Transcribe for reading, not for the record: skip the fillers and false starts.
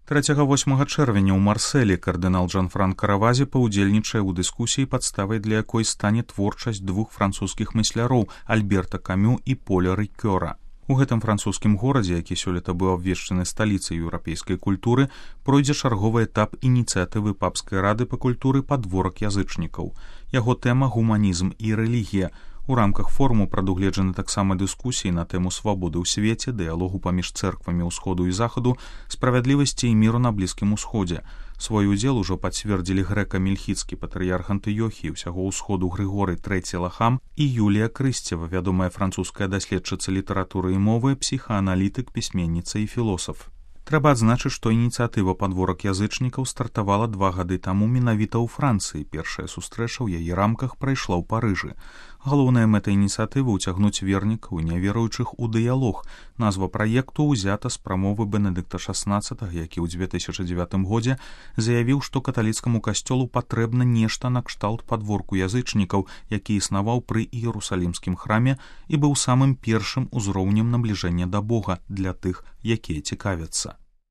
3-8 чэрвеня ў Марселі кардынал Жан-Франк Каравазе паўдзельнічае ў дыскусіі, падставай для якой стане творчасць двух французскіх мысляроў Альберта Камю і Поля Рикёра. У гэтым французскім горадзе, які сёлета быў абвешчаны сталіцай еўрапейскай культуры, пройдзе чарговы этап ініцыятывы папскай рады па культуры «Падворак язычнікаў». Яго тэма «Гуманізм і рэлігія». У рамках форуму прадугледжаны таксама дыскусіі на тэму свабоды ў свеце, дыялогу паміж цэрквамі ўсходу і захаду, справядлівасці і міру на Блізкім усходзе. Свой удзел ужо пацвердзілі грэка-мельхіцкі патрыярх Антыёхіі ўсяго ўсходу Грыгорый III Лахам і Юлія Крысцева, вядомая французская даследчыца літаратуры і мовы, псіхааналітык, пісьменніца і філосаф. Трэба адзначыць, што ініцыятыва «Падворак язычнікаў» стартавала 2 гады таму менавіта ў Францыі. Першая сустрэча ў яе рамках прайшла ў Парыжы. Галоўная мэта ініцыятывы ўцягнуць вернікаў і няверуючых у дыялог. Назва праекту ўзята з прамовы Бенедыкта XVI, які ў 2009 годзе заявіў, што каталіцкаму касцёлу патрэбна нешта накшталт падворку язычнікаў, які існаваў пры Іерусалімскім храме і быў самым першым узроўнем набліжэння да Бога для тых, якія цікавяцца.